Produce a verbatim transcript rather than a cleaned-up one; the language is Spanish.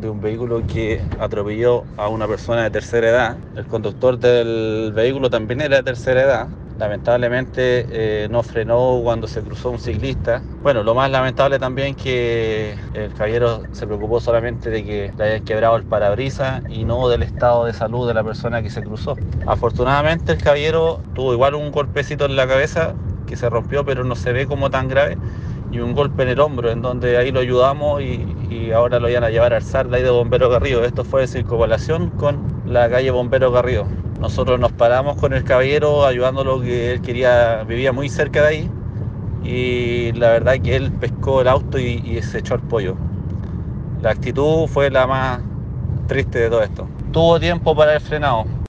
de un vehículo que atropelló a una persona de tercera edad. El conductor del vehículo también era de tercera edad. Lamentablemente eh, no frenó cuando se cruzó un ciclista. Bueno, lo más lamentable también que el caballero se preocupó solamente de que le hayan quebrado el parabrisas y no del estado de salud de la persona que se cruzó. Afortunadamente el caballero tuvo igual un golpecito en la cabeza que se rompió, pero no se ve como tan grave, y un golpe en el hombro, en donde ahí lo ayudamos y, y ahora lo iban a llevar al S A R de ahí de Bombero Garrido. Esto fue en circunvalación con la calle Bombero Garrido. Nosotros nos paramos con el caballero ayudándolo, que él quería, vivía muy cerca de ahí, y la verdad que él pescó el auto y, y se echó al pollo. La actitud fue la más triste de todo esto. Tuvo tiempo para el frenado.